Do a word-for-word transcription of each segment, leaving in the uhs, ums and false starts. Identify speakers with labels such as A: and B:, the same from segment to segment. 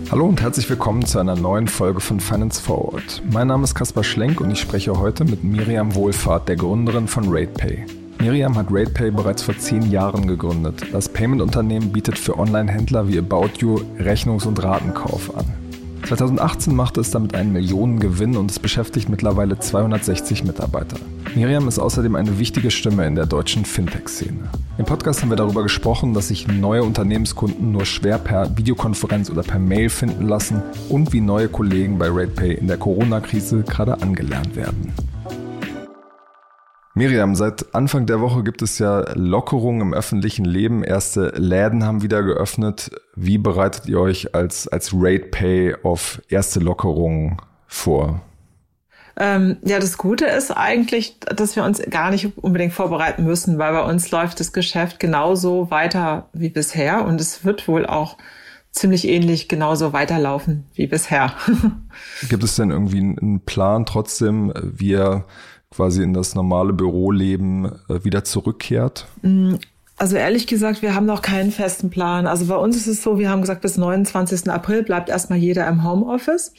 A: Hallo und herzlich willkommen zu einer neuen Folge von Finance Forward. Mein Name ist Kaspar Schlenk und ich spreche heute mit Miriam Wohlfahrt, der Gründerin von RatePay. Miriam hat RatePay bereits vor zehn Jahren gegründet. Das Payment-Unternehmen bietet für Online-Händler wie About You Rechnungs- und Ratenkauf an. zweitausendachtzehn machte es damit einen Millionengewinn und es beschäftigt mittlerweile zweihundertsechzig Mitarbeiter. Miriam ist außerdem eine wichtige Stimme in der deutschen Fintech-Szene. Im Podcast haben wir darüber gesprochen, dass sich neue Unternehmenskunden nur schwer per Videokonferenz oder per Mail finden lassen und wie neue Kollegen bei RatePay in der Corona-Krise gerade angelernt werden. Miriam, seit Anfang der Woche gibt es ja Lockerungen im öffentlichen Leben. Erste Läden haben wieder geöffnet. Wie bereitet ihr euch als, als RatePay auf erste Lockerungen vor?
B: Ähm, ja, das Gute ist eigentlich, dass wir uns gar nicht unbedingt vorbereiten müssen, weil bei uns läuft das Geschäft genauso weiter wie bisher und es wird wohl auch ziemlich ähnlich genauso weiterlaufen wie bisher.
A: Gibt es denn irgendwie einen Plan trotzdem, wie ihr quasi in das normale Büroleben wieder zurückkehrt?
B: Also ehrlich gesagt, wir haben noch keinen festen Plan. Also bei uns ist es so, wir haben gesagt, bis neunundzwanzigsten April bleibt erstmal jeder im Homeoffice.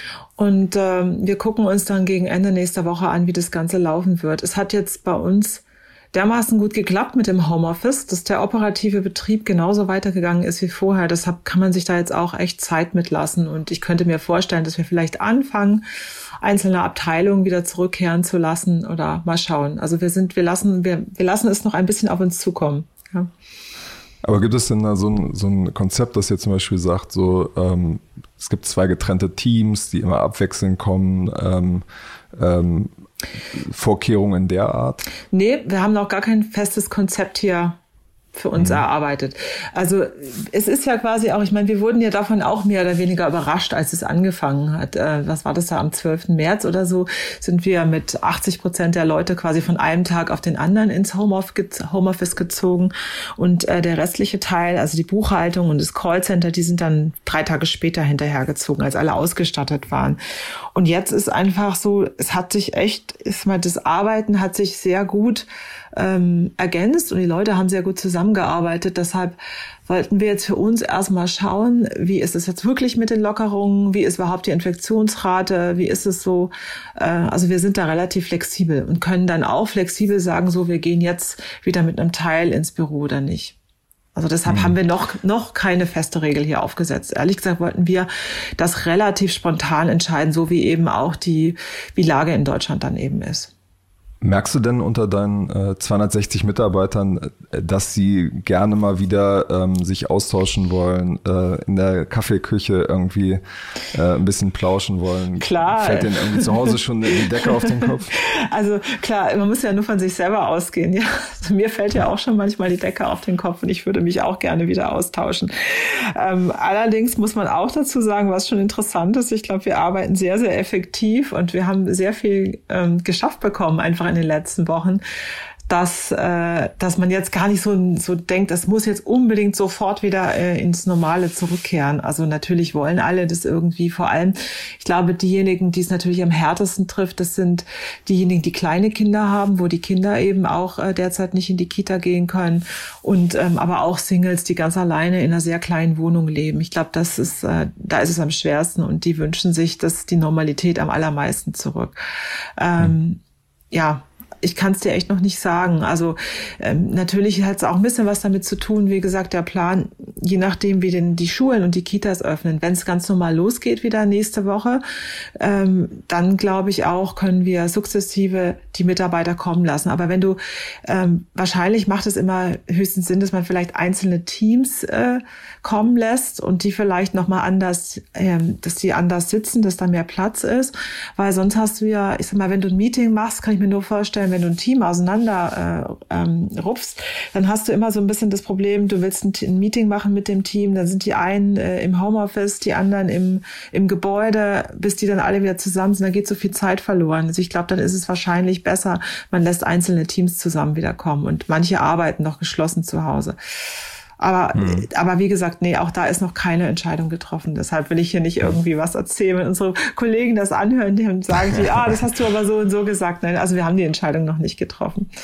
B: Und ähm, wir gucken uns dann gegen Ende nächster Woche an, wie das Ganze laufen wird. Es hat jetzt bei uns dermaßen gut geklappt mit dem Homeoffice, dass der operative Betrieb genauso weitergegangen ist wie vorher. Deshalb kann man sich da jetzt auch echt Zeit mitlassen. Und ich könnte mir vorstellen, dass wir vielleicht anfangen, einzelne Abteilungen wieder zurückkehren zu lassen oder mal schauen. Also wir sind, wir lassen, wir, wir lassen es noch ein bisschen auf uns zukommen. Ja.
A: Aber gibt es denn da so ein, so ein Konzept, das ihr zum Beispiel sagt, so ähm, es gibt zwei getrennte Teams, die immer abwechselnd kommen, ähm, ähm, Vorkehrungen der Art?
B: Nee, wir haben noch gar kein festes Konzept hier für uns mhm. erarbeitet. Also es ist ja quasi auch, ich meine, wir wurden ja davon auch mehr oder weniger überrascht, als es angefangen hat. Äh, was war das da, am zwölften März oder so, sind wir mit achtzig Prozent der Leute quasi von einem Tag auf den anderen ins Homeoffice gezogen und äh, der restliche Teil, also die Buchhaltung und das Callcenter, die sind dann drei Tage später hinterhergezogen, als alle ausgestattet waren. Und jetzt ist einfach so, es hat sich echt, ist mal das Arbeiten hat sich sehr gut ähm, ergänzt und die Leute haben sehr gut zusammengearbeitet. Deshalb wollten wir jetzt für uns erstmal schauen, wie ist es jetzt wirklich mit den Lockerungen, wie ist überhaupt die Infektionsrate, wie ist es so. Äh, also wir sind da relativ flexibel und können dann auch flexibel sagen, so wir gehen jetzt wieder mit einem Teil ins Büro oder nicht. Also deshalb mhm. haben wir noch noch keine feste Regel hier aufgesetzt. Ehrlich gesagt wollten wir das relativ spontan entscheiden, so wie eben auch die wie Lage in Deutschland dann eben ist.
A: Merkst du denn unter deinen äh, zweihundertsechzig Mitarbeitern, äh, dass sie gerne mal wieder ähm, sich austauschen wollen, äh, in der Kaffeeküche irgendwie äh, ein bisschen plauschen wollen?
B: Klar.
A: Fällt denen irgendwie zu Hause schon die Decke auf den Kopf?
B: Also klar, man muss ja nur von sich selber ausgehen. Ja? Also mir fällt ja auch schon manchmal die Decke auf den Kopf und ich würde mich auch gerne wieder austauschen. Ähm, allerdings muss man auch dazu sagen, was schon interessant ist, ich glaube, wir arbeiten sehr, sehr effektiv und wir haben sehr viel ähm, geschafft bekommen, einfach in den letzten Wochen, dass äh, dass man jetzt gar nicht so so denkt, das muss jetzt unbedingt sofort wieder äh, ins Normale zurückkehren. Also natürlich wollen alle das irgendwie, vor allem, ich glaube, diejenigen, die es natürlich am härtesten trifft, das sind diejenigen, die kleine Kinder haben, wo die Kinder eben auch äh, derzeit nicht in die Kita gehen können und ähm, aber auch Singles, die ganz alleine in einer sehr kleinen Wohnung leben. Ich glaube, das ist äh, da ist es am schwersten und die wünschen sich, dass die Normalität am allermeisten zurück. Ähm, hm. Ja, ich kann es dir echt noch nicht sagen. Also ähm, natürlich hat es auch ein bisschen was damit zu tun, wie gesagt, der Plan, je nachdem, wie denn die Schulen und die Kitas öffnen. Wenn es ganz normal losgeht wieder nächste Woche, ähm, dann glaube ich auch, können wir sukzessive die Mitarbeiter kommen lassen. Aber wenn du, ähm, wahrscheinlich macht es immer höchstens Sinn, dass man vielleicht einzelne Teams äh, kommen lässt und die vielleicht nochmal anders, ähm, dass die anders sitzen, dass da mehr Platz ist. Weil sonst hast du ja, ich sag mal, wenn du ein Meeting machst, kann ich mir nur vorstellen, wenn du ein Team auseinander äh, ähm, rupfst, dann hast du immer so ein bisschen das Problem, du willst ein, ein Meeting machen mit dem Team, dann sind die einen äh, im Homeoffice, die anderen im im Gebäude, bis die dann alle wieder zusammen sind, dann geht so viel Zeit verloren. Also ich glaube, dann ist es wahrscheinlich besser, man lässt einzelne Teams zusammen wiederkommen und manche arbeiten noch geschlossen zu Hause. Aber, hm. aber wie gesagt, nee, auch da ist noch keine Entscheidung getroffen. Deshalb will ich hier nicht irgendwie was erzählen. Wenn unsere Kollegen das anhören und sagen, die, ah, das hast du aber so und so gesagt. Nein, also wir haben die Entscheidung noch nicht getroffen.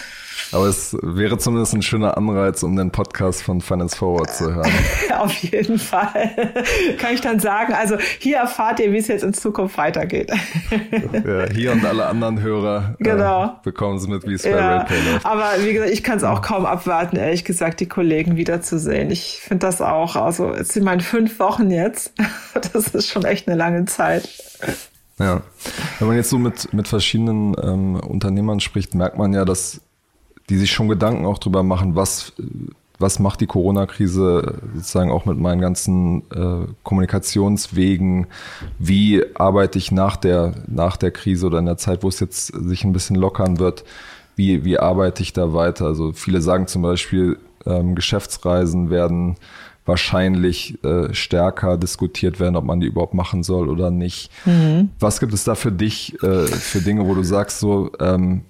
A: Aber es wäre zumindest ein schöner Anreiz, um den Podcast von Finance Forward zu hören.
B: Auf jeden Fall. Kann ich dann sagen, also hier erfahrt ihr, wie es jetzt in Zukunft weitergeht.
A: Ja, hier und alle anderen Hörer
B: genau.
A: äh, bekommen sie mit, wie es bei
B: ja,
A: RatePay läuft.
B: Aber wie gesagt, ich kann es auch kaum abwarten, ehrlich gesagt, die Kollegen wiederzusehen. Ich finde das auch, also es sind meine fünf Wochen jetzt. Das ist schon echt eine lange Zeit.
A: Ja, wenn man jetzt so mit, mit verschiedenen ähm, Unternehmern spricht, merkt man ja, dass die sich schon Gedanken auch drüber machen, was, was macht die Corona-Krise sozusagen auch mit meinen ganzen äh, Kommunikationswegen, wie arbeite ich nach der, nach der Krise oder in der Zeit, wo es jetzt sich ein bisschen lockern wird, wie, wie arbeite ich da weiter? Also viele sagen zum Beispiel, ähm, Geschäftsreisen werden wahrscheinlich äh, stärker diskutiert werden, ob man die überhaupt machen soll oder nicht. Mhm. Was gibt es da für dich, äh, für Dinge, wo du sagst, so, ähm,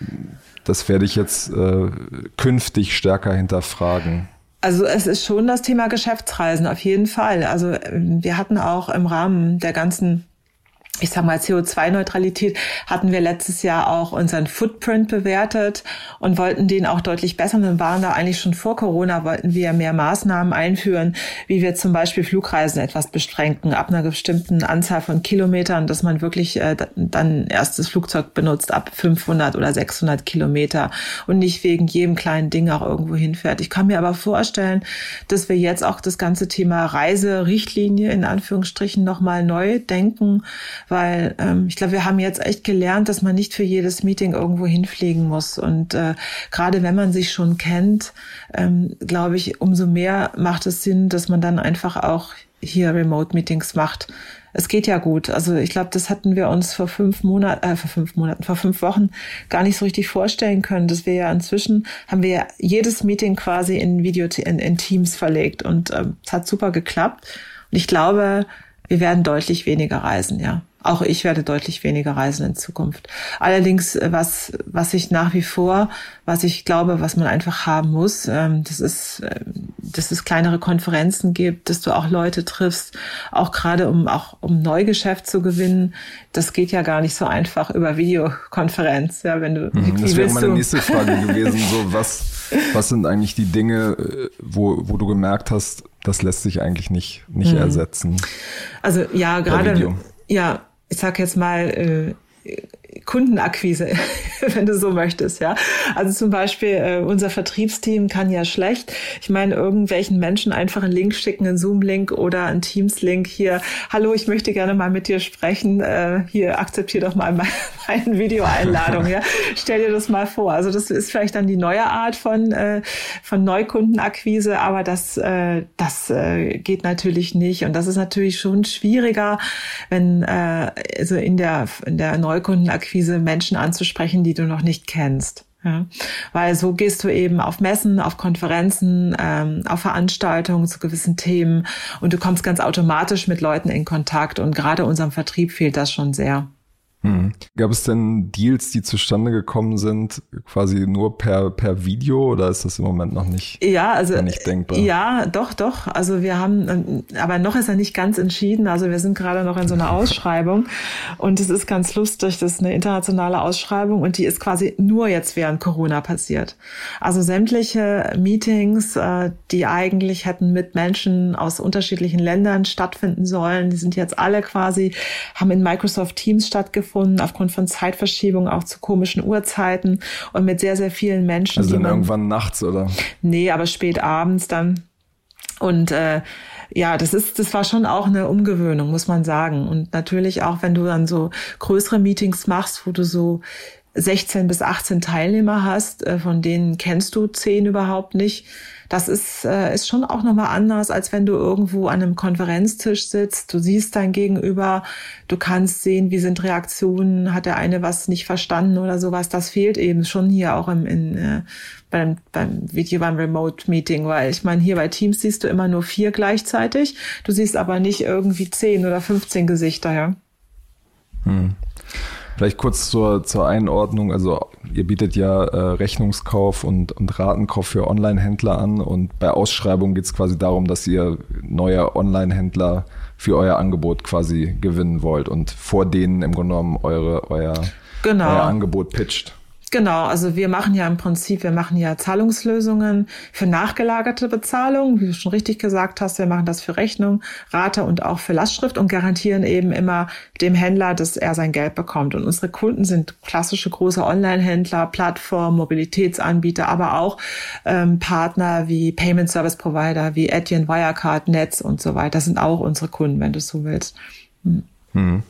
A: das werde ich jetzt äh, künftig stärker hinterfragen?
B: Also es ist schon das Thema Geschäftsreisen, auf jeden Fall. Also wir hatten auch im Rahmen der ganzen, ich sag mal, C O zwei Neutralität, hatten wir letztes Jahr auch unseren Footprint bewertet und wollten den auch deutlich bessern. Wir waren da eigentlich schon vor Corona, wollten wir mehr Maßnahmen einführen, wie wir zum Beispiel Flugreisen etwas beschränken, ab einer bestimmten Anzahl von Kilometern, dass man wirklich äh, dann erst das Flugzeug benutzt, ab fünfhundert oder sechshundert Kilometer und nicht wegen jedem kleinen Ding auch irgendwo hinfährt. Ich kann mir aber vorstellen, dass wir jetzt auch das ganze Thema Reiserichtlinie in Anführungsstrichen nochmal neu denken, weil ähm, ich glaube, wir haben jetzt echt gelernt, dass man nicht für jedes Meeting irgendwo hinfliegen muss. Und äh, gerade wenn man sich schon kennt, ähm, glaube ich, umso mehr macht es Sinn, dass man dann einfach auch hier Remote-Meetings macht. Es geht ja gut. Also ich glaube, das hatten wir uns vor fünf Monaten, äh, vor fünf Monaten, vor fünf Wochen gar nicht so richtig vorstellen können, dass wir ja inzwischen haben wir ja jedes Meeting quasi in Video in, in Teams verlegt und ähm, es hat super geklappt. Und ich glaube, wir werden deutlich weniger reisen, ja. Auch ich werde deutlich weniger reisen in Zukunft. Allerdings, was, was ich nach wie vor, was ich glaube, was man einfach haben muss, ähm, das ist, äh, dass es kleinere Konferenzen gibt, dass du auch Leute triffst, auch gerade um, auch um Neugeschäft zu gewinnen. Das geht ja gar nicht so einfach über Videokonferenz, ja, wenn du,
A: mhm,
B: wie, wie
A: das wäre meine
B: du?
A: nächste Frage gewesen, so, was, was sind eigentlich die Dinge, wo, wo du gemerkt hast, das lässt sich eigentlich nicht, nicht mhm. ersetzen?
B: Also, ja, gerade, ja, ich sag jetzt mal, äh, Kundenakquise, wenn du so möchtest, ja. Also zum Beispiel äh, unser Vertriebsteam kann ja schlecht, ich meine, irgendwelchen Menschen einfach einen Link schicken, einen Zoom-Link oder einen Teams-Link hier. Hallo, ich möchte gerne mal mit dir sprechen. Äh, hier, akzeptier doch mal meine, meine Videoeinladung, ja. Stell dir das mal vor. Also das ist vielleicht dann die neue Art von äh, von Neukundenakquise, aber das äh, das äh, geht natürlich nicht und das ist natürlich schon schwieriger, wenn äh, also in der in der Neukundenakquise Menschen anzusprechen, die du noch nicht kennst. Ja, weil so gehst du eben auf Messen, auf Konferenzen, ähm, auf Veranstaltungen zu gewissen Themen und du kommst ganz automatisch mit Leuten in Kontakt und gerade unserem Vertrieb fehlt das schon sehr.
A: Hm. Gab es denn Deals, die zustande gekommen sind, quasi nur per per Video oder ist das im Moment noch nicht,
B: ja, also,
A: nicht denkbar?
B: Ja, doch, doch. Also wir haben, aber noch ist er nicht ganz entschieden. Also wir sind gerade noch in so einer Ausschreibung und es ist ganz lustig. Das ist eine internationale Ausschreibung und die ist quasi nur jetzt während Corona passiert. Also sämtliche Meetings, die eigentlich hätten mit Menschen aus unterschiedlichen Ländern stattfinden sollen, die sind jetzt alle quasi, haben in Microsoft Teams stattgefunden. Aufgrund von Zeitverschiebung auch zu komischen Uhrzeiten und mit sehr, sehr vielen Menschen.
A: Also dann
B: man,
A: irgendwann nachts, oder?
B: Nee, aber spät abends dann. Und äh, ja, das ist, das war schon auch eine Umgewöhnung, muss man sagen. Und natürlich auch, wenn du dann so größere Meetings machst, wo du so sechzehn bis achtzehn Teilnehmer hast, äh, von denen kennst du zehn überhaupt nicht. Das ist, äh, ist schon auch nochmal anders, als wenn du irgendwo an einem Konferenztisch sitzt. Du siehst dein Gegenüber, du kannst sehen, wie sind Reaktionen, hat der eine was nicht verstanden oder sowas. Das fehlt eben schon hier auch im, in, äh, beim, beim Video, beim Remote-Meeting, weil ich meine, hier bei Teams siehst du immer nur vier gleichzeitig. Du siehst aber nicht irgendwie zehn oder fünfzehn Gesichter, ja.
A: Hm. Vielleicht kurz zur, zur Einordnung, also ihr bietet ja äh, Rechnungskauf und, und Ratenkauf für Online-Händler an und bei Ausschreibungen geht es quasi darum, dass ihr neue Online-Händler für euer Angebot quasi gewinnen wollt und vor denen im Grunde genommen eure, euer,
B: genau.
A: euer Angebot pitcht.
B: Genau, also wir machen ja im Prinzip, wir machen ja Zahlungslösungen für nachgelagerte Bezahlung, wie du schon richtig gesagt hast, wir machen das für Rechnung, Rate und auch für Lastschrift und garantieren eben immer dem Händler, dass er sein Geld bekommt. Und unsere Kunden sind klassische große Online-Händler, Plattformen, Mobilitätsanbieter, aber auch ähm, Partner wie Payment Service Provider, wie Adyen, Wirecard, Netz und so weiter. Das sind auch unsere Kunden, wenn du es so willst. Hm.
A: Hm.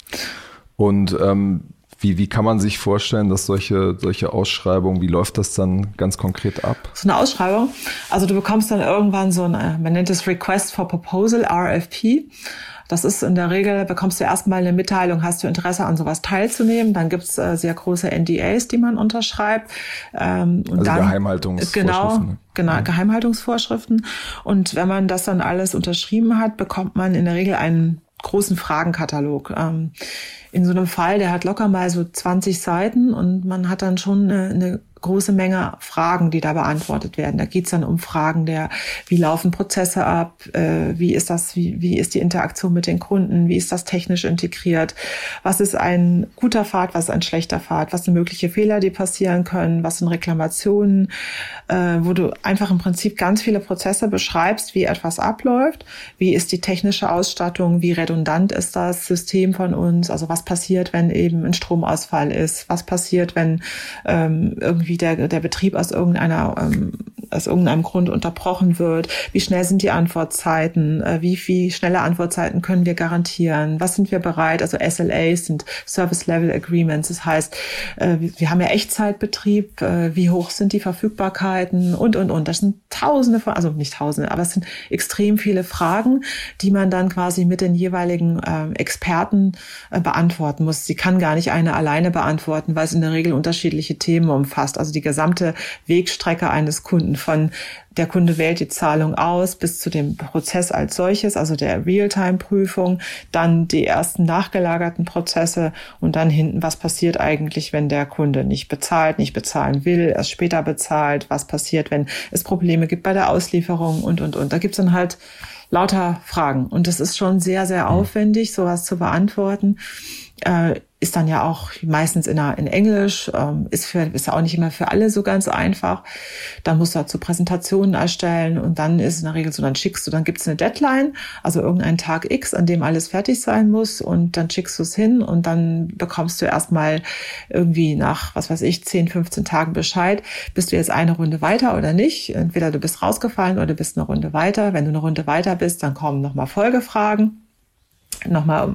A: Und ähm, Wie, wie kann man sich vorstellen, dass solche, solche Ausschreibungen, wie läuft das dann ganz konkret ab?
B: So eine Ausschreibung, also du bekommst dann irgendwann so ein, man nennt es Request for Proposal, R F P. Das ist in der Regel, bekommst du erstmal eine Mitteilung, hast du Interesse an sowas teilzunehmen. Dann gibt's äh, sehr große N D As, die man unterschreibt. Ähm, und
A: also
B: dann,
A: Geheimhaltungsvorschriften.
B: Genau, genau, mhm. Geheimhaltungsvorschriften. Und wenn man das dann alles unterschrieben hat, bekommt man in der Regel einen großen Fragenkatalog. Ähm, in so einem Fall, der hat locker mal so zwanzig Seiten und man hat dann schon eine, eine große Menge Fragen, die da beantwortet werden. Da geht's dann um Fragen der, wie laufen Prozesse ab, äh, wie ist das, wie, wie ist die Interaktion mit den Kunden, wie ist das technisch integriert, was ist ein guter Pfad, was ist ein schlechter Pfad, was sind mögliche Fehler, die passieren können, was sind Reklamationen, äh, wo du einfach im Prinzip ganz viele Prozesse beschreibst, wie etwas abläuft, wie ist die technische Ausstattung, wie redundant ist das System von uns, also was passiert, wenn eben ein Stromausfall ist, was passiert, wenn ähm, irgendwie der, der Betrieb aus irgendeiner, ähm, aus irgendeinem Grund unterbrochen wird, wie schnell sind die Antwortzeiten, äh, wie, wie schnelle Antwortzeiten können wir garantieren, was sind wir bereit, also S L As sind Service Level Agreements, das heißt, äh, wir haben ja Echtzeitbetrieb, äh, wie hoch sind die Verfügbarkeiten und, und, und, das sind tausende von, also nicht tausende, aber es sind extrem viele Fragen, die man dann quasi mit den jeweiligen äh, Experten äh, beantworten muss. Sie kann gar nicht eine alleine beantworten, weil es in der Regel unterschiedliche Themen umfasst. Also die gesamte Wegstrecke eines Kunden von der Kunde wählt die Zahlung aus bis zu dem Prozess als solches, also der Realtime-Prüfung, dann die ersten nachgelagerten Prozesse und dann hinten, was passiert eigentlich, wenn der Kunde nicht bezahlt, nicht bezahlen will, erst später bezahlt, was passiert, wenn es Probleme gibt bei der Auslieferung und, und, und. Da gibt's dann halt lauter Fragen und das ist schon sehr, sehr aufwendig, sowas zu beantworten. Äh, ist dann ja auch meistens in, in Englisch, ähm, ist für ist ja auch nicht immer für alle so ganz einfach. Dann musst du dazu Präsentationen erstellen und dann ist in der Regel so, dann schickst du, dann gibt's eine Deadline, also irgendeinen Tag X, an dem alles fertig sein muss und dann schickst du es hin und dann bekommst du erstmal irgendwie nach, was weiß ich, zehn, fünfzehn Tagen Bescheid, bist du jetzt eine Runde weiter oder nicht. Entweder du bist rausgefallen oder du bist eine Runde weiter. Wenn du eine Runde weiter bist, dann kommen nochmal Folgefragen. Nochmal,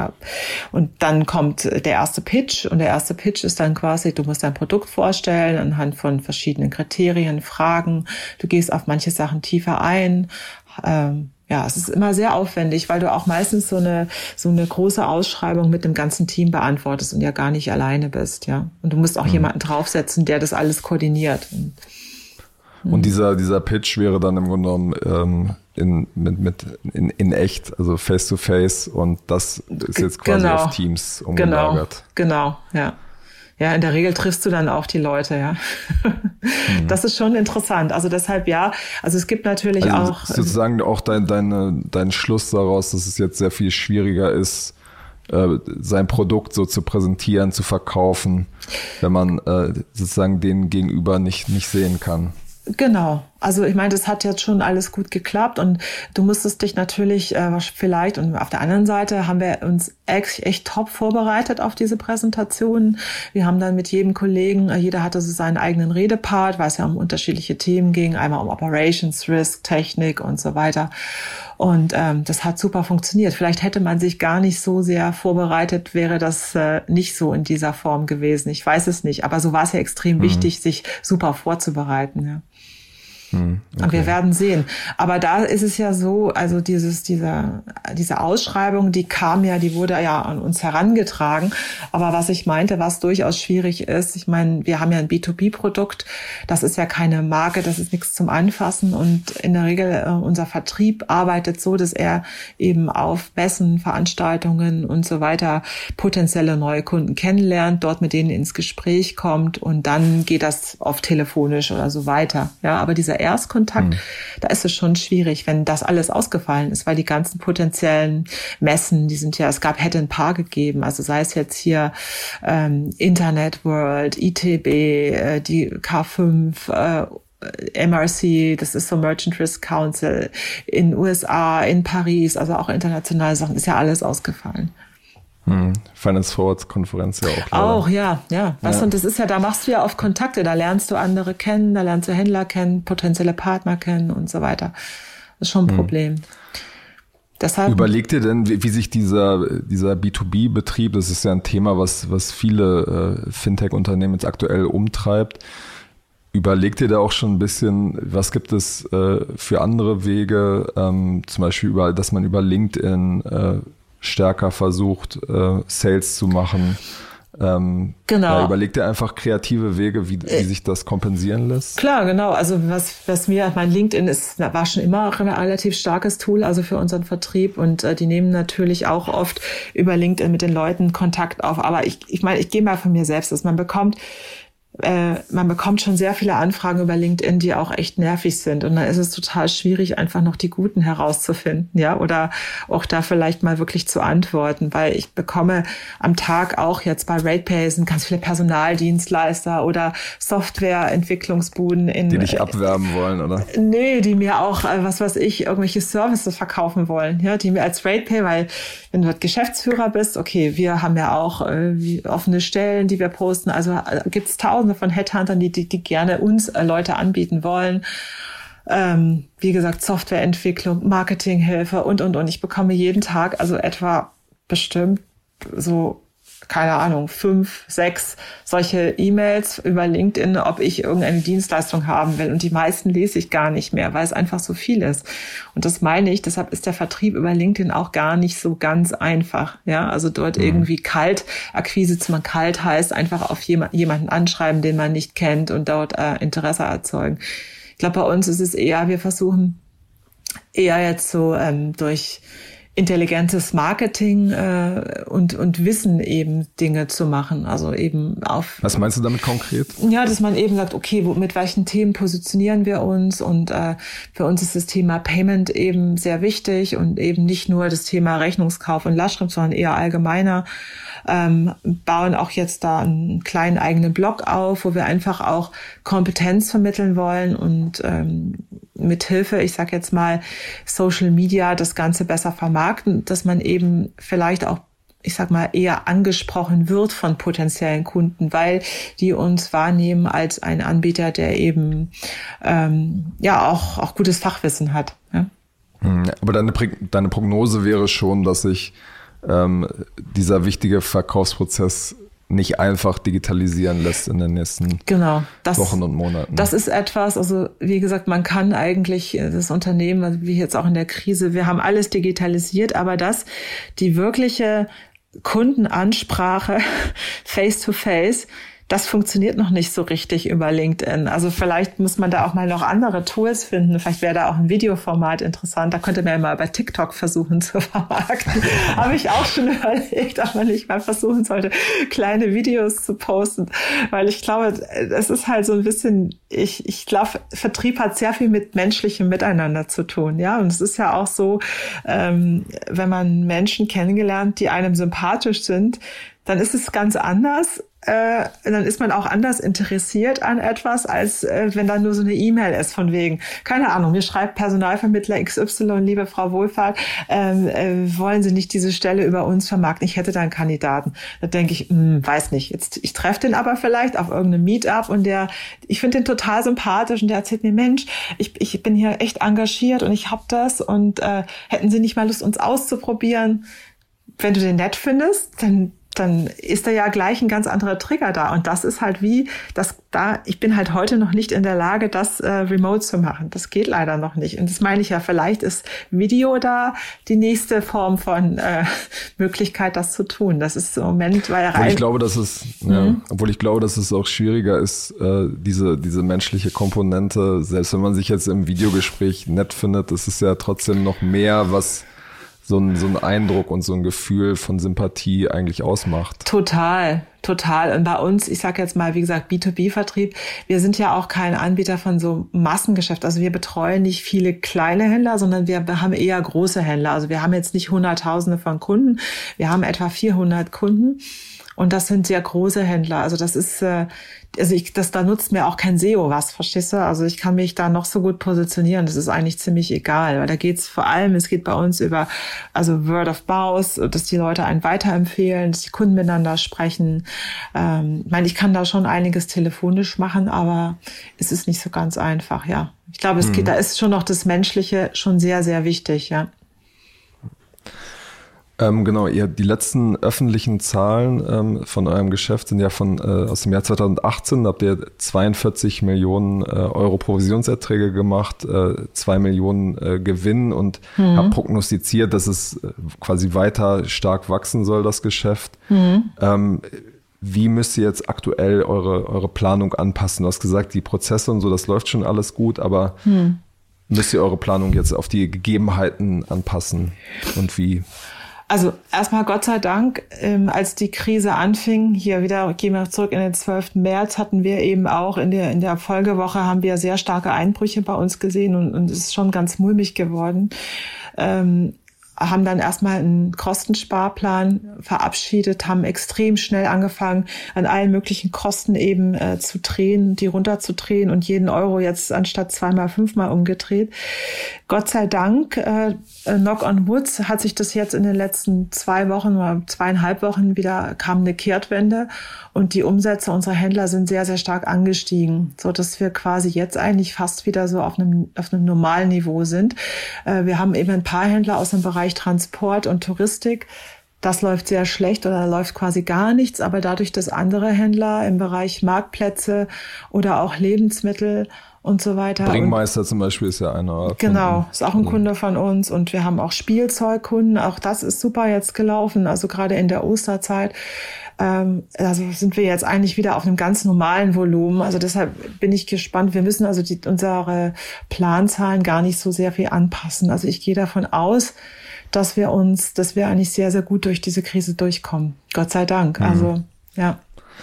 B: und dann kommt der erste Pitch und der erste Pitch ist dann quasi, du musst dein Produkt vorstellen anhand von verschiedenen Kriterien, Fragen, du gehst auf manche Sachen tiefer ein. Ähm, ja, es ist immer sehr aufwendig, weil du auch meistens so eine so eine große Ausschreibung mit dem ganzen Team beantwortest und ja gar nicht alleine bist, ja. Und du musst auch mhm. jemanden draufsetzen, der das alles koordiniert. Und,
A: und dieser dieser Pitch wäre dann im Grunde genommen ähm In, mit, mit, in, in echt, also face to face und das ist jetzt quasi
B: genau.
A: auf Teams umgelagert.
B: Genau, genau, ja. Ja, in der Regel triffst du dann auch die Leute, ja. Mhm. Das ist schon interessant. Also deshalb, ja, also es gibt natürlich
A: also
B: auch...
A: sozusagen auch dein, deine, dein Schluss daraus, dass es jetzt sehr viel schwieriger ist, äh, sein Produkt so zu präsentieren, zu verkaufen, wenn man äh, sozusagen den Gegenüber nicht, nicht sehen kann.
B: Genau. Also ich meine, das hat jetzt schon alles gut geklappt und du musstest dich natürlich äh, vielleicht, und auf der anderen Seite haben wir uns echt, echt top vorbereitet auf diese Präsentationen. Wir haben dann mit jedem Kollegen, äh, jeder hatte so seinen eigenen Redepart, weil es ja um unterschiedliche Themen ging, einmal um Operations, Risk, Technik und so weiter. Und ähm, das hat super funktioniert. Vielleicht hätte man sich gar nicht so sehr vorbereitet, wäre das äh, nicht so in dieser Form gewesen. Ich weiß es nicht, aber so war es ja extrem mhm. wichtig, sich super vorzubereiten, ja. Okay. Und wir werden sehen. Aber da ist es ja so, also dieses, dieser, diese Ausschreibung, die kam ja, die wurde ja an uns herangetragen. Aber was ich meinte, was durchaus schwierig ist, ich meine, wir haben ja ein B zwei B-Produkt. Das ist ja keine Marke, das ist nichts zum Anfassen. Und in der Regel, äh, unser Vertrieb arbeitet so, dass er eben auf Messen, Veranstaltungen und so weiter potenzielle neue Kunden kennenlernt, dort mit denen ins Gespräch kommt und dann geht das oft telefonisch oder so weiter. Ja, aber dieser Erstkontakt, hm. da ist es schon schwierig, wenn das alles ausgefallen ist, weil die ganzen potenziellen Messen, die sind ja, es gab, hätte ein paar gegeben, also sei es jetzt hier ähm, Internet World, I T B, äh, die K fünf, äh, M R C, das ist so Merchant Risk Council, in U S A, in Paris, also auch internationale Sachen, ist ja alles ausgefallen.
A: Hm. Finance Forward Konferenz ja auch. Leider.
B: Auch, ja, ja. Was
A: ja.
B: Und das ist ja, da machst du ja auf Kontakte, da lernst du andere kennen, da lernst du Händler kennen, potenzielle Partner kennen und so weiter. Das ist schon ein hm. Problem. Deshalb,
A: überlegt ihr denn, wie, wie sich dieser, dieser B zwei B-Betrieb, das ist ja ein Thema, was, was viele äh, Fintech-Unternehmen jetzt aktuell umtreibt, überlegt ihr da auch schon ein bisschen, was gibt es äh, für andere Wege, ähm, zum Beispiel, über, dass man über LinkedIn äh, stärker versucht, äh, Sales zu machen? Ähm,
B: genau.
A: Ja, überlegt ihr einfach kreative Wege, wie, wie sich das kompensieren lässt?
B: Klar, genau. Also was, was mir, mein LinkedIn ist, war schon immer ein relativ starkes Tool, also für unseren Vertrieb, und äh, die nehmen natürlich auch oft über LinkedIn mit den Leuten Kontakt auf. Aber ich, ich meine, ich gehe mal von mir selbst aus. Man bekommt Äh, man bekommt schon sehr viele Anfragen über LinkedIn, die auch echt nervig sind. Und dann ist es total schwierig, einfach noch die guten herauszufinden, ja, oder auch da vielleicht mal wirklich zu antworten, weil ich bekomme am Tag auch jetzt bei RatePay sind ganz viele Personaldienstleister oder Softwareentwicklungsbuden in.
A: Die dich abwerben wollen, oder?
B: Nee, die mir auch, was weiß ich, irgendwelche Services verkaufen wollen, ja, die mir als RatePay, weil wenn du dort Geschäftsführer bist, okay, wir haben ja auch äh, offene Stellen, die wir posten, also äh, gibt's tausend von Headhuntern, die, die, die gerne uns äh, Leute anbieten wollen. Ähm, wie gesagt, Softwareentwicklung, Marketinghilfe und, und, und. Ich bekomme jeden Tag also etwa bestimmt so, keine Ahnung, fünf, sechs solche E-Mails über LinkedIn, ob ich irgendeine Dienstleistung haben will. Und die meisten lese ich gar nicht mehr, weil es einfach so viel ist. Und das meine ich, deshalb ist der Vertrieb über LinkedIn auch gar nicht so ganz einfach. Ja, also dort mhm. irgendwie Kaltakquise zu machen. Kalt heißt einfach auf jemanden anschreiben, den man nicht kennt, und dort äh, Interesse erzeugen. Ich glaube, bei uns ist es eher, wir versuchen eher jetzt so ähm, durch intelligentes Marketing äh, und und Wissen eben Dinge zu machen, also eben auf.
A: Was meinst du damit konkret?
B: Ja, dass man eben sagt, okay, wo, mit welchen Themen positionieren wir uns, und äh, für uns ist das Thema Payment eben sehr wichtig und eben nicht nur das Thema Rechnungskauf und Lastschrift, sondern eher allgemeiner. Ähm, bauen auch jetzt da einen kleinen eigenen Blog auf, wo wir einfach auch Kompetenz vermitteln wollen und ähm, mit Hilfe, ich sag jetzt mal, Social Media das Ganze besser vermarkten, dass man eben vielleicht auch, ich sag mal, eher angesprochen wird von potenziellen Kunden, weil die uns wahrnehmen als ein Anbieter, der eben ähm, ja auch auch gutes Fachwissen hat. Ja?
A: Aber deine, deine Prognose wäre schon, dass sich ähm, dieser wichtige Verkaufsprozess nicht einfach digitalisieren lässt in den nächsten
B: genau, das,
A: Wochen und Monaten.
B: Das ist etwas, also wie gesagt, man kann eigentlich das Unternehmen, also wie jetzt auch in der Krise, wir haben alles digitalisiert, aber das, die wirkliche Kundenansprache face-to-face, das funktioniert noch nicht so richtig über LinkedIn. Also vielleicht muss man da auch mal noch andere Tools finden. Vielleicht wäre da auch ein Videoformat interessant. Da könnte man ja mal bei TikTok versuchen zu vermarkten. Habe ich auch schon überlegt, ob man nicht mal versuchen sollte, kleine Videos zu posten. Weil ich glaube, es ist halt so ein bisschen, ich, ich glaube, Vertrieb hat sehr viel mit menschlichem Miteinander zu tun. Ja, und es ist ja auch so, ähm, wenn man Menschen kennengelernt, die einem sympathisch sind, dann ist es ganz anders. Äh, dann ist man auch anders interessiert an etwas, als äh, wenn da nur so eine E-Mail ist von wegen, keine Ahnung, mir schreibt Personalvermittler X Y, liebe Frau Wohlfahrt, ähm, äh, wollen Sie nicht diese Stelle über uns vermarkten? Ich hätte da einen Kandidaten. Da denke ich, mh, weiß nicht, jetzt ich treffe den aber vielleicht auf irgendeinem Meetup und der, ich finde den total sympathisch und der erzählt mir, Mensch, ich, ich bin hier echt engagiert und ich hab das und äh, hätten Sie nicht mal Lust, uns auszuprobieren? Wenn du den nett findest, dann dann ist da ja gleich ein ganz anderer Trigger da. Und das ist halt wie, das da, ich bin halt heute noch nicht in der Lage, das äh, remote zu machen. Das geht leider noch nicht. Und das meine ich ja, vielleicht ist Video da die nächste Form von äh, Möglichkeit, das zu tun. Das ist im Moment, weil
A: obwohl ich glaube, dass es, mhm. ja, obwohl ich glaube, dass es auch schwieriger ist, äh, diese, diese menschliche Komponente, selbst wenn man sich jetzt im Videogespräch nett findet, ist es ja trotzdem noch mehr, was so ein, so ein Eindruck und so ein Gefühl von Sympathie eigentlich ausmacht.
B: Total, total. Und bei uns, ich sage jetzt mal, wie gesagt, B zwei B Vertrieb, wir sind ja auch kein Anbieter von so Massengeschäft. Also wir betreuen nicht viele kleine Händler, sondern wir haben eher große Händler. Also wir haben jetzt nicht Hunderttausende von Kunden, wir haben etwa vierhundert Kunden. Und das sind sehr große Händler. Also das ist, also ich, das, da nutzt mir auch kein S E O was, verstehst du? Also ich kann mich da noch so gut positionieren. Das ist eigentlich ziemlich egal, weil da geht's vor allem, es geht bei uns über, also Word of Mouth, dass die Leute einen weiterempfehlen, dass die Kunden miteinander sprechen. Ähm, ich meine, ich kann da schon einiges telefonisch machen, aber es ist nicht so ganz einfach, ja. Ich glaube, es geht, mhm. da ist schon noch das Menschliche schon sehr, sehr wichtig, ja.
A: Ähm, genau, ihr, die letzten öffentlichen Zahlen ähm, von eurem Geschäft sind ja von äh, aus dem Jahr zweitausendachtzehn. Da habt ihr zweiundvierzig Millionen äh, Euro Provisionserträge gemacht, äh, zwei Millionen äh, Gewinn und mhm. habt prognostiziert, dass es äh, quasi weiter stark wachsen soll, das Geschäft. Mhm. Ähm, wie müsst ihr jetzt aktuell eure, eure Planung anpassen? Du hast gesagt, die Prozesse und so, das läuft schon alles gut, aber mhm. müsst ihr eure Planung jetzt auf die Gegebenheiten anpassen und wie?
B: Also erstmal Gott sei Dank, ähm, als die Krise anfing, hier wieder gehen wir zurück in den zwölften März, hatten wir eben auch in der in der Folgewoche haben wir sehr starke Einbrüche bei uns gesehen und, und es ist schon ganz mulmig geworden. Ähm, haben dann erstmal einen Kostensparplan verabschiedet, haben extrem schnell angefangen, an allen möglichen Kosten eben äh, zu drehen, die runterzudrehen und jeden Euro jetzt anstatt zweimal, fünfmal umgedreht. Gott sei Dank, äh, knock on wood, hat sich das jetzt in den letzten zwei Wochen oder zweieinhalb Wochen wieder, kam eine Kehrtwende und die Umsätze unserer Händler sind sehr, sehr stark angestiegen, so dass wir quasi jetzt eigentlich fast wieder so auf einem, auf einem normalen Niveau sind. Äh, wir haben eben ein paar Händler aus dem Bereich Transport und Touristik. Das läuft sehr schlecht oder läuft quasi gar nichts, aber dadurch, dass andere Händler im Bereich Marktplätze oder auch Lebensmittel und so weiter.
A: Bringmeister und, zum Beispiel ist ja einer.
B: Genau, ist auch ein Kunde von uns und wir haben auch Spielzeugkunden. Auch das ist super jetzt gelaufen, also gerade in der Osterzeit. Ähm, also sind wir jetzt eigentlich wieder auf einem ganz normalen Volumen. Also deshalb bin ich gespannt. Wir müssen also die, unsere Planzahlen gar nicht so sehr viel anpassen. Also ich gehe davon aus, dass wir uns, dass wir eigentlich sehr, sehr gut durch diese Krise durchkommen. Gott sei Dank. Mhm. Also, ja.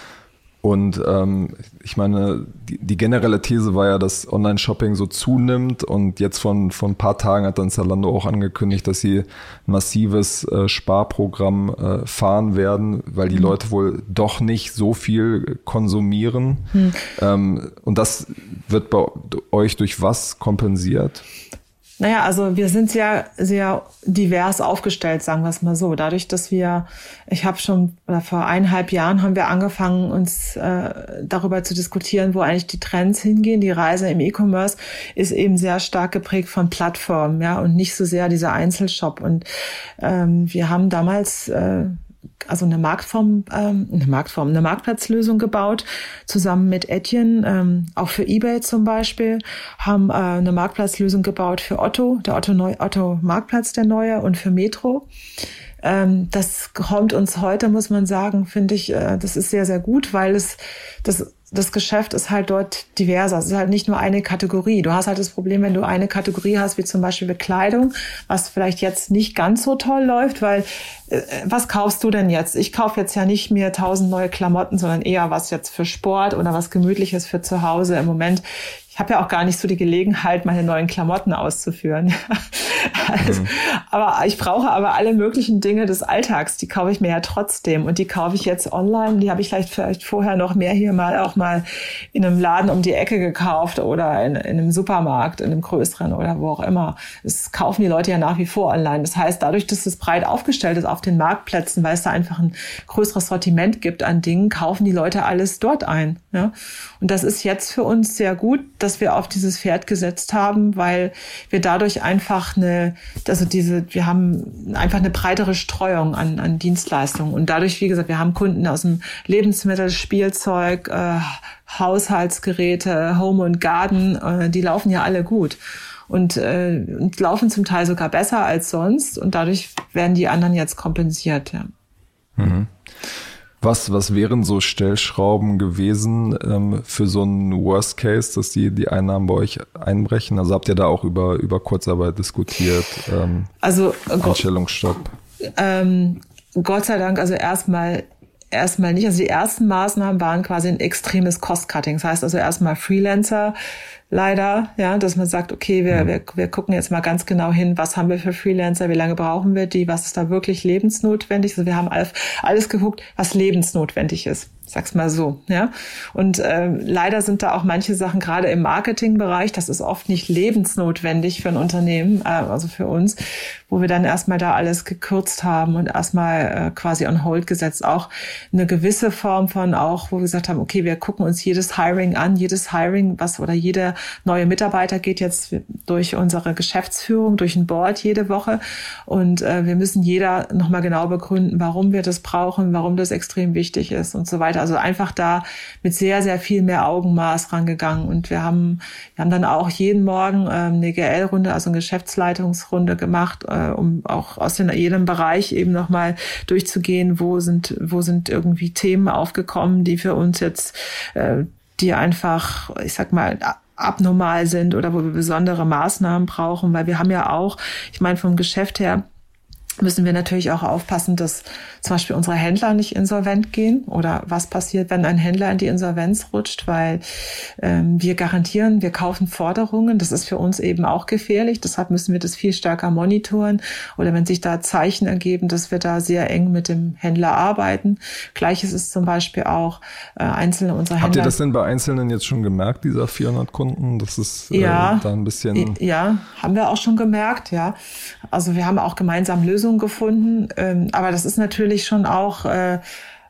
A: Und ähm, ich meine, die, die generelle These war ja, dass Online-Shopping so zunimmt und jetzt von, von ein paar Tagen hat dann Zalando auch angekündigt, dass sie ein massives äh, Sparprogramm äh, fahren werden, weil die mhm. Leute wohl doch nicht so viel konsumieren. Mhm. Ähm, und das wird bei euch durch was kompensiert?
B: Naja, also wir sind sehr, sehr divers aufgestellt, sagen wir es mal so. Dadurch, dass wir, ich habe schon, oder vor eineinhalb Jahren haben wir angefangen, uns äh, darüber zu diskutieren, wo eigentlich die Trends hingehen. Die Reise im E-Commerce ist eben sehr stark geprägt von Plattformen, ja, und nicht so sehr dieser Einzelshop. Und ähm, wir haben damals äh, also eine Marktform, ähm, eine Marktform, eine Marktplatzlösung gebaut, zusammen mit Etienne, ähm, auch für eBay zum Beispiel, haben äh, eine Marktplatzlösung gebaut für Otto, der Otto, Neu- Otto Marktplatz, der neue, und für Metro. Ähm, das kommt uns heute, muss man sagen, finde ich, äh, das ist sehr, sehr gut, weil es, das, das Geschäft ist halt dort diverser. Es ist halt nicht nur eine Kategorie. Du hast halt das Problem, wenn du eine Kategorie hast, wie zum Beispiel Bekleidung, was vielleicht jetzt nicht ganz so toll läuft, weil äh, was kaufst du denn jetzt? Ich kaufe jetzt ja nicht mehr tausend neue Klamotten, sondern eher was jetzt für Sport oder was Gemütliches für zu Hause im Moment. Ich habe ja auch gar nicht so die Gelegenheit, meine neuen Klamotten auszuführen. Also, mhm. Aber ich brauche aber alle möglichen Dinge des Alltags, die kaufe ich mir ja trotzdem. Und die kaufe ich jetzt online. Die habe ich vielleicht, vielleicht vorher noch mehr hier mal auch mal in einem Laden um die Ecke gekauft oder in, in einem Supermarkt, in einem größeren oder wo auch immer. Das kaufen die Leute ja nach wie vor online. Das heißt, dadurch, dass es breit aufgestellt ist auf den Marktplätzen, weil es da einfach ein größeres Sortiment gibt an Dingen, kaufen die Leute alles dort ein. Ja? Und das ist jetzt für uns sehr gut, dass wir auf dieses Pferd gesetzt haben, weil wir dadurch einfach eine, also diese, wir haben einfach eine breitere Streuung an, an Dienstleistungen und dadurch, wie gesagt, wir haben Kunden aus dem Lebensmittel, Spielzeug, äh, Haushaltsgeräte, Home und Garden, äh, die laufen ja alle gut und, äh, und laufen zum Teil sogar besser als sonst und dadurch werden die anderen jetzt kompensiert. Ja.
A: Mhm. Was, was wären so Stellschrauben gewesen ähm, für so einen Worst Case, dass die, die Einnahmen bei euch einbrechen? Also habt ihr da auch über, über Kurzarbeit diskutiert? Ähm,
B: also
A: Anstellungsstopp?
B: Ähm, Gott sei Dank, also erstmal erstmal nicht. Also die ersten Maßnahmen waren quasi ein extremes Cost-Cutting. Das heißt also erstmal Freelancer, leider, ja, dass man sagt, okay, wir, wir, wir gucken jetzt mal ganz genau hin, was haben wir für Freelancer, wie lange brauchen wir die, was ist da wirklich lebensnotwendig. Also wir haben alles, alles geguckt, was lebensnotwendig ist. Sag's mal so, ja. Und äh, leider sind da auch manche Sachen, gerade im Marketingbereich, das ist oft nicht lebensnotwendig für ein Unternehmen, äh, also für uns, wo wir dann erstmal da alles gekürzt haben und erstmal äh, quasi on hold gesetzt. Auch eine gewisse Form von auch, wo wir gesagt haben, okay, wir gucken uns jedes Hiring an, jedes Hiring, was oder jeder neue Mitarbeiter geht jetzt durch unsere Geschäftsführung, durch ein Board jede Woche und äh, wir müssen jeder nochmal genau begründen, warum wir das brauchen, warum das extrem wichtig ist und so weiter. Also einfach da mit sehr, sehr viel mehr Augenmaß rangegangen. Und wir haben, wir haben dann auch jeden Morgen ähm, eine G L-Runde, also eine Geschäftsleitungsrunde gemacht, äh, um auch aus den, jedem Bereich eben nochmal durchzugehen, wo sind, wo sind irgendwie Themen aufgekommen, die für uns jetzt, äh, die einfach, ich sag mal, abnormal sind oder wo wir besondere Maßnahmen brauchen, weil wir haben ja auch, ich meine, vom Geschäft her, müssen wir natürlich auch aufpassen, dass zum Beispiel unsere Händler nicht insolvent gehen oder was passiert, wenn ein Händler in die Insolvenz rutscht, weil ähm, wir garantieren, wir kaufen Forderungen. Das ist für uns eben auch gefährlich. Deshalb müssen wir das viel stärker monitoren oder wenn sich da Zeichen ergeben, dass wir da sehr eng mit dem Händler arbeiten. Gleiches ist zum Beispiel auch äh, einzelne unserer Händler.
A: Habt ihr das denn bei Einzelnen jetzt schon gemerkt, dieser vierhundert Kunden? Das ist äh,
B: ja,
A: da ein bisschen...
B: Ja, haben wir auch schon gemerkt, ja. Also wir haben auch gemeinsam Lösungen gefunden, ähm, aber das ist natürlich schon auch, äh,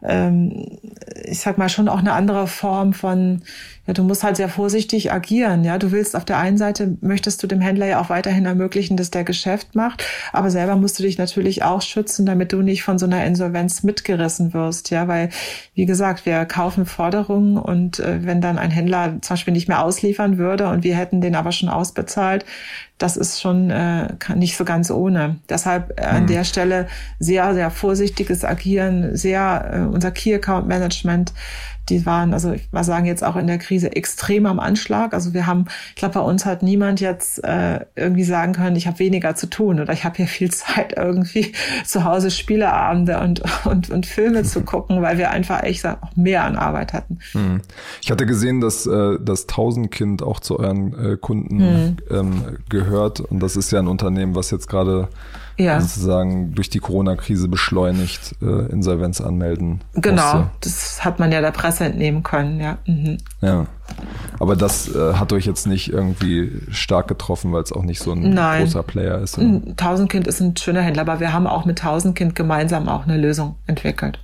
B: ähm, ich sag mal, schon auch eine andere Form von, ja, du musst halt sehr vorsichtig agieren, ja, du willst auf der einen Seite, möchtest du dem Händler ja auch weiterhin ermöglichen, dass der Geschäft macht, aber selber musst du dich natürlich auch schützen, damit du nicht von so einer Insolvenz mitgerissen wirst, ja, weil, wie gesagt, wir kaufen Forderungen und äh, wenn dann ein Händler zum Beispiel nicht mehr ausliefern würde und wir hätten den aber schon ausbezahlt, das ist schon äh, nicht so ganz ohne. Deshalb äh, an mhm. der Stelle sehr, sehr vorsichtiges Agieren, sehr äh, unser Key Account Management, die waren, also ich mal sagen, jetzt auch in der Krise extrem am Anschlag. Also wir haben, ich glaube, bei uns hat niemand jetzt äh, irgendwie sagen können, ich habe weniger zu tun oder ich habe hier viel Zeit, irgendwie zu Hause Spieleabende und und und Filme zu gucken, weil wir einfach echt auch mehr an Arbeit hatten.
A: Hm. Ich hatte gesehen, dass äh, das Tausendkind auch zu euren äh, Kunden hm. ähm, gehört und das ist ja ein Unternehmen, was jetzt gerade ja. sozusagen durch die Corona-Krise beschleunigt äh, Insolvenz anmelden
B: Genau,
A: musste.
B: Das hat man ja der Presse entnehmen können, ja. Mhm.
A: Ja, aber das äh, hat euch jetzt nicht irgendwie stark getroffen, weil es auch nicht so ein Nein. großer Player ist. Oder?
B: Tausendkind ist ein schöner Händler, aber wir haben auch mit Tausendkind gemeinsam auch eine Lösung entwickelt.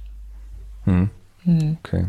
A: Hm. Hm. Okay.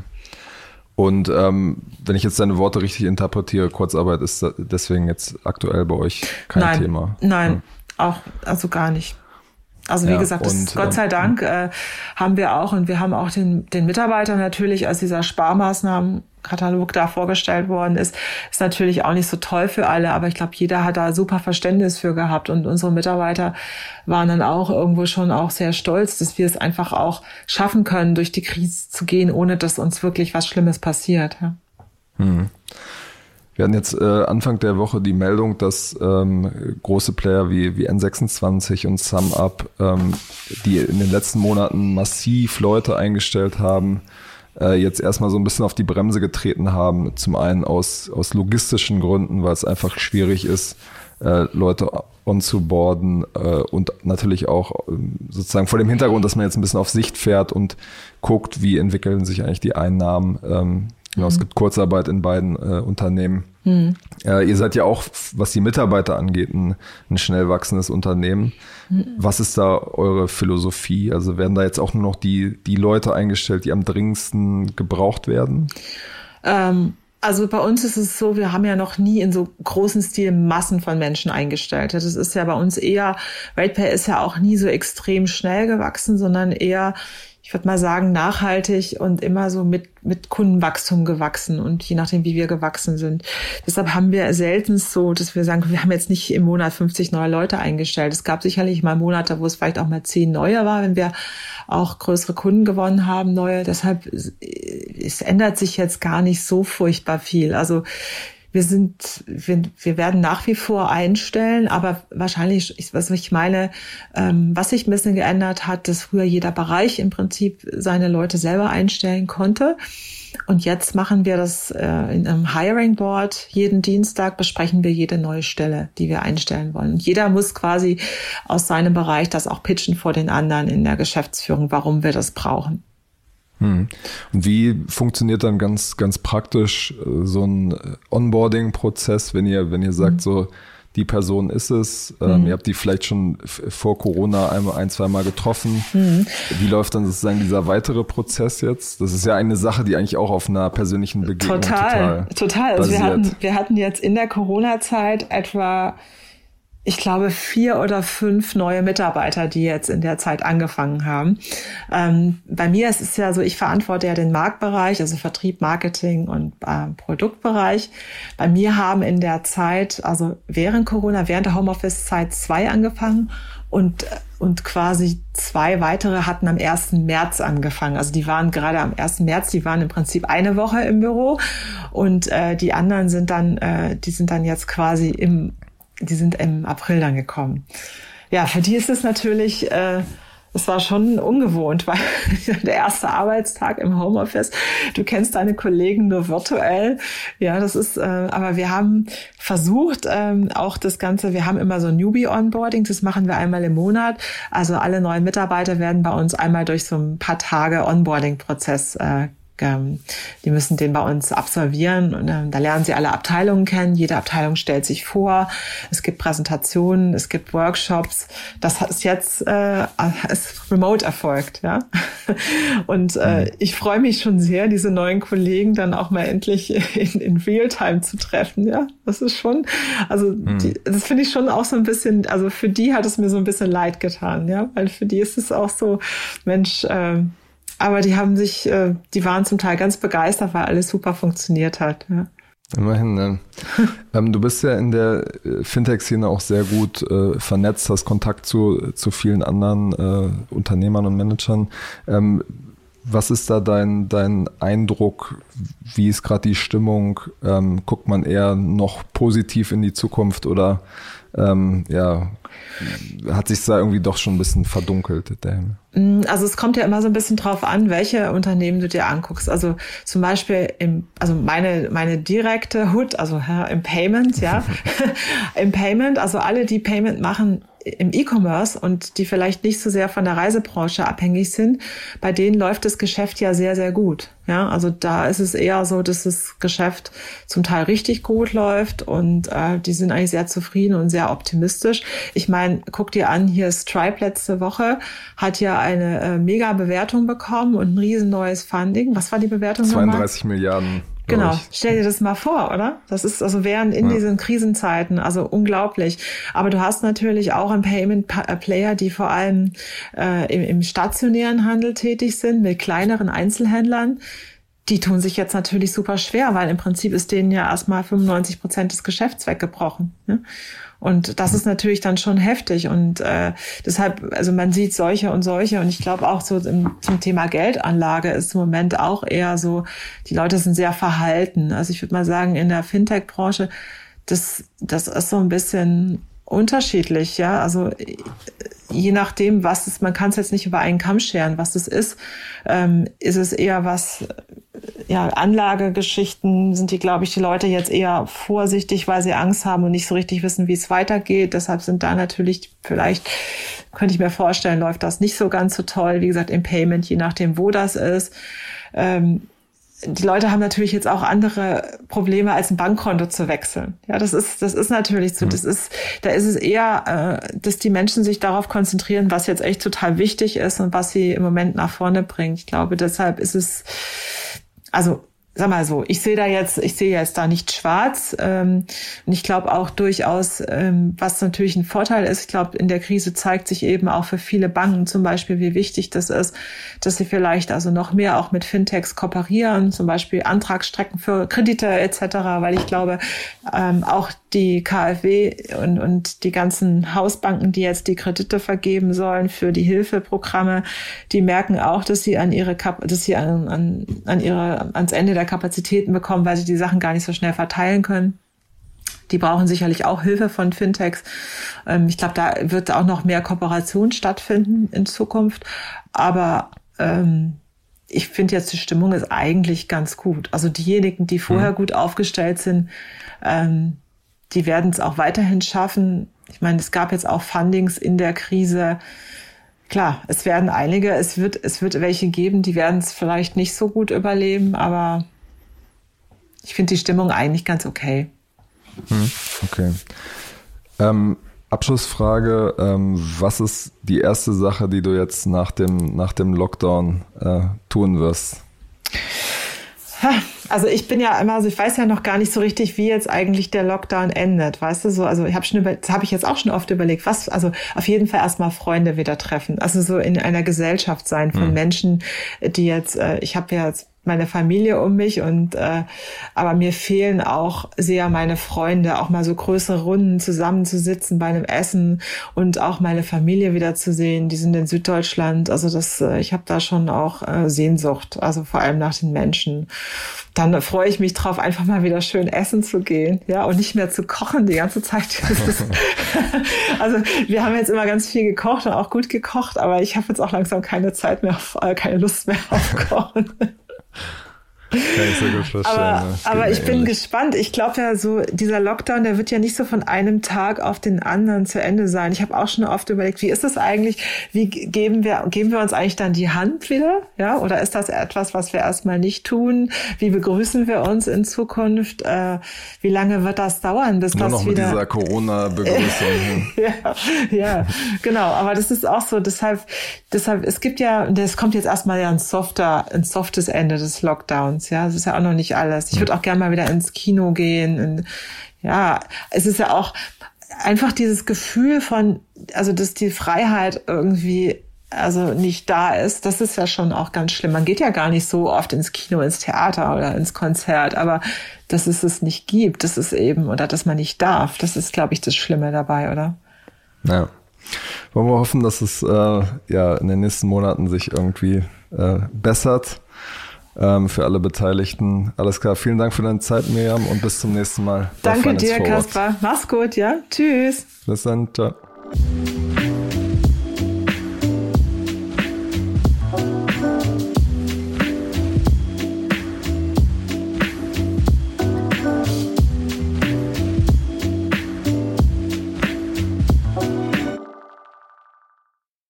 A: Und ähm, wenn ich jetzt deine Worte richtig interpretiere, Kurzarbeit ist deswegen jetzt aktuell bei euch kein
B: nein,
A: Thema.
B: Nein, hm. auch also gar nicht. Also wie ja, gesagt, das, und, Gott sei Dank äh, haben wir auch und wir haben auch den, den Mitarbeitern natürlich, als dieser Sparmaßnahmenkatalog da vorgestellt worden ist, ist natürlich auch nicht so toll für alle, aber ich glaube, jeder hat da super Verständnis für gehabt und unsere Mitarbeiter waren dann auch irgendwo schon auch sehr stolz, dass wir es einfach auch schaffen können, durch die Krise zu gehen, ohne dass uns wirklich was Schlimmes passiert. Ja.
A: Hm. Wir hatten jetzt äh, Anfang der Woche die Meldung, dass ähm, große Player wie, wie N sechsundzwanzig und SumUp, ähm, die in den letzten Monaten massiv Leute eingestellt haben, äh, jetzt erstmal so ein bisschen auf die Bremse getreten haben. Zum einen aus, aus logistischen Gründen, weil es einfach schwierig ist, äh, Leute onzuboarden äh, und natürlich auch äh, sozusagen vor dem Hintergrund, dass man jetzt ein bisschen auf Sicht fährt und guckt, wie entwickeln sich eigentlich die Einnahmen. Ähm, Genau, es gibt Kurzarbeit in beiden äh, Unternehmen. Mhm. Äh, ihr seid ja auch, was die Mitarbeiter angeht, ein, ein schnell wachsendes Unternehmen. Mhm. Was ist da eure Philosophie? Also werden da jetzt auch nur noch die, die Leute eingestellt, die am dringendsten gebraucht werden?
B: Ähm, also bei uns ist es so, wir haben ja noch nie in so großen Stil Massen von Menschen eingestellt. Das ist ja bei uns eher, RatePay ist ja auch nie so extrem schnell gewachsen, sondern eher, ich würde mal sagen, nachhaltig und immer so mit mit Kundenwachstum gewachsen und je nachdem, wie wir gewachsen sind. Deshalb haben wir selten so, dass wir sagen, wir haben jetzt nicht im Monat fünfzig neue Leute eingestellt. Es gab sicherlich mal Monate, wo es vielleicht auch mal zehn neue war, wenn wir auch größere Kunden gewonnen haben, neue. Deshalb, es ändert sich jetzt gar nicht so furchtbar viel. Also wir sind, wir, wir werden nach wie vor einstellen, aber wahrscheinlich, was ich meine, ähm, was sich ein bisschen geändert hat, dass früher jeder Bereich im Prinzip seine Leute selber einstellen konnte. Und jetzt machen wir das äh, in einem Hiring Board. Jeden Dienstag besprechen wir jede neue Stelle, die wir einstellen wollen. Und jeder muss quasi aus seinem Bereich das auch pitchen vor den anderen in der Geschäftsführung, warum wir das brauchen.
A: Hm. Und wie funktioniert dann ganz, ganz praktisch so ein Onboarding-Prozess, wenn ihr, wenn ihr sagt, mhm. so, die Person ist es, ähm, mhm. ihr habt die vielleicht schon f- vor Corona einmal, ein, zwei Mal getroffen. Mhm. Wie läuft dann sozusagen dieser weitere Prozess jetzt? Das ist ja eine Sache, die eigentlich auch auf einer persönlichen Begegnung total,
B: total, total. Also wir hatten, wir hatten jetzt in der Corona-Zeit etwa, ich glaube, vier oder fünf neue Mitarbeiter, die jetzt in der Zeit angefangen haben. Ähm, bei mir ist es ja so, ich verantworte ja den Marktbereich, also Vertrieb, Marketing und äh, Produktbereich. Bei mir haben in der Zeit, also während Corona, während der Homeoffice-Zeit zwei angefangen und und quasi zwei weitere hatten am ersten März angefangen. Also die waren gerade am ersten März, die waren im Prinzip eine Woche im Büro und äh, die anderen sind dann, äh, die sind dann jetzt quasi im Die sind im April dann gekommen. Ja, für die ist es natürlich, äh, es war schon ungewohnt, weil der erste Arbeitstag im Homeoffice, du kennst deine Kollegen nur virtuell. Ja, das ist, äh, aber wir haben versucht, ähm, auch das Ganze, wir haben immer so Newbie-Onboarding, das machen wir einmal im Monat. Also alle neuen Mitarbeiter werden bei uns einmal durch so ein paar Tage Onboarding-Prozess äh, die müssen den bei uns absolvieren und äh, da lernen sie alle Abteilungen kennen. Jede Abteilung stellt sich vor. Es gibt Präsentationen, es gibt Workshops. Das ist jetzt äh, ist remote erfolgt, ja. Und äh, ich freue mich schon sehr, diese neuen Kollegen dann auch mal endlich in, in Realtime zu treffen, ja. Das ist schon, also mhm. die, das finde ich schon auch so ein bisschen, also für die hat es mir so ein bisschen leid getan, ja, weil für die ist es auch so, Mensch, äh, aber die haben sich, die waren zum Teil ganz begeistert, weil alles super funktioniert hat. Ja.
A: Immerhin, ne? ähm, du bist ja in der Fintech-Szene auch sehr gut äh, vernetzt, hast Kontakt zu, zu vielen anderen äh, Unternehmern und Managern. Ähm, was ist da dein, dein Eindruck? Wie ist gerade die Stimmung? Ähm, guckt man eher noch positiv in die Zukunft oder ähm, ja, hat sich da irgendwie doch schon ein bisschen verdunkelt, der Himmel?
B: Also es kommt ja immer so ein bisschen drauf an, welche Unternehmen du dir anguckst. Also zum Beispiel im, also meine meine direkte Hood, also ja, im Payment, ja, im Payment, also alle, die Payment machen im E-Commerce und die vielleicht nicht so sehr von der Reisebranche abhängig sind, bei denen läuft das Geschäft ja sehr, sehr gut. Ja, also da ist es eher so, dass das Geschäft zum Teil richtig gut läuft und äh, die sind eigentlich sehr zufrieden und sehr optimistisch. Ich meine, guck dir an, hier Stripe letzte Woche hat ja eine äh, mega Bewertung bekommen und ein riesen neues Funding. Was war die Bewertung nochmal?
A: zweiunddreißig Milliarden.
B: Genau, stell dir das mal vor, oder? Das ist also während in ja. diesen Krisenzeiten, also unglaublich. Aber du hast natürlich auch im Payment-Player, die vor allem äh, im, im stationären Handel tätig sind, mit kleineren Einzelhändlern. Die tun sich jetzt natürlich super schwer, weil im Prinzip ist denen ja erstmal fünfundneunzig Prozent des Geschäfts weggebrochen. Ne? Und das ist natürlich dann schon heftig und äh, deshalb, also man sieht solche und solche und ich glaube auch so im, zum Thema Geldanlage ist im Moment auch eher so, die Leute sind sehr verhalten. Also ich würde mal sagen, in der Fintech-Branche, das, das ist so ein bisschen unterschiedlich, ja, also je nachdem, was es, man kann es jetzt nicht über einen Kamm scheren, was es ist, ähm, ist es eher was, ja, Anlagegeschichten sind die, glaube ich, die Leute jetzt eher vorsichtig, weil sie Angst haben und nicht so richtig wissen, wie es weitergeht. Deshalb sind da natürlich, vielleicht könnte ich mir vorstellen, läuft das nicht so ganz so toll. Wie gesagt, im Payment, je nachdem, wo das ist. Ähm, die Leute haben natürlich jetzt auch andere Probleme, als ein Bankkonto zu wechseln. Ja, das ist, das ist natürlich so. Das ist, da ist es eher, äh, dass die Menschen sich darauf konzentrieren, was jetzt echt total wichtig ist und was sie im Moment nach vorne bringt. Ich glaube, deshalb ist es, also, sag mal so, ich sehe da jetzt, ich sehe jetzt da nicht schwarz. Ähm, und ich glaube auch durchaus, ähm, was natürlich ein Vorteil ist, ich glaube, in der Krise zeigt sich eben auch für viele Banken zum Beispiel, wie wichtig das ist, dass sie vielleicht also noch mehr auch mit Fintechs kooperieren, zum Beispiel Antragsstrecken für Kredite et cetera, weil ich glaube, ähm, auch die KfW und, und die ganzen Hausbanken, die jetzt die Kredite vergeben sollen für die Hilfeprogramme, die merken auch, dass sie an ihre Kap- dass sie an, an, an ihre ans Ende der Kapazitäten bekommen, weil sie die Sachen gar nicht so schnell verteilen können. Die brauchen sicherlich auch Hilfe von Fintechs. Ähm, ich glaube, da wird auch noch mehr Kooperation stattfinden in Zukunft. Aber ähm, ich finde jetzt, die Stimmung ist eigentlich ganz gut. Also diejenigen, die vorher mhm. gut aufgestellt sind, ähm, die werden es auch weiterhin schaffen. Ich meine, es gab jetzt auch Fundings in der Krise. Klar, es werden einige, es wird, es wird welche geben, die werden es vielleicht nicht so gut überleben, aber ich finde die Stimmung eigentlich ganz okay.
A: Hm, okay. Ähm, Abschlussfrage, ähm, was ist die erste Sache, die du jetzt nach dem, nach dem Lockdown äh, tun wirst?
B: Also ich bin ja immer, also ich weiß ja noch gar nicht so richtig, wie jetzt eigentlich der Lockdown endet, weißt du, so, also ich habe schon über, das habe ich jetzt auch schon oft überlegt, was, also auf jeden Fall erstmal Freunde wieder treffen, also so in einer Gesellschaft sein von hm. Menschen, die jetzt, äh, ich habe ja jetzt meine Familie um mich und äh, aber mir fehlen auch sehr meine Freunde, auch mal so größere Runden zusammenzusitzen bei einem Essen und auch meine Familie wieder zu sehen. Die sind in Süddeutschland, also das, äh, ich habe da schon auch äh, Sehnsucht, also vor allem nach den Menschen. Dann freue ich mich drauf, einfach mal wieder schön essen zu gehen, ja, und nicht mehr zu kochen die ganze Zeit. Also wir haben jetzt immer ganz viel gekocht und auch gut gekocht, aber ich habe jetzt auch langsam keine Zeit mehr, auf, äh, keine Lust mehr auf Kochen.
A: Kann ich sehr gut verstehen.
B: Aber,
A: ne?
B: aber ich bin ehrlich. gespannt. Ich glaube ja so, dieser Lockdown, der wird ja nicht so von einem Tag auf den anderen zu Ende sein. Ich habe auch schon oft überlegt, wie ist das eigentlich? Wie geben wir, geben wir uns eigentlich dann die Hand wieder? Ja, oder ist das etwas, was wir erstmal nicht tun? Wie begrüßen wir uns in Zukunft? Äh, wie lange wird das dauern, bis
A: Nur
B: das
A: noch
B: wieder...
A: mit dieser Corona-Begrüßung.
B: ja, ja, genau. Aber das ist auch so. Deshalb, deshalb, es gibt ja, das kommt jetzt erstmal ja ein softer, ein softes Ende des Lockdowns. Ja, das ist ja auch noch nicht alles. Ich würde auch gerne mal wieder ins Kino gehen. Und ja, es ist ja auch einfach dieses Gefühl von, also dass die Freiheit irgendwie also nicht da ist. Das ist ja schon auch ganz schlimm. Man geht ja gar nicht so oft ins Kino, ins Theater oder ins Konzert, aber dass es es nicht gibt, das ist eben, oder dass man nicht darf, das ist, glaube ich, das Schlimme dabei, oder?
A: Ja. Wollen wir hoffen, dass es äh, ja in den nächsten Monaten sich irgendwie äh, bessert. Ähm, für alle Beteiligten. Alles klar. Vielen Dank für deine Zeit, Miriam, und bis zum nächsten Mal.
B: Danke dir, Kaspar. Mach's gut, ja? Tschüss.
A: Bis dann. Ciao.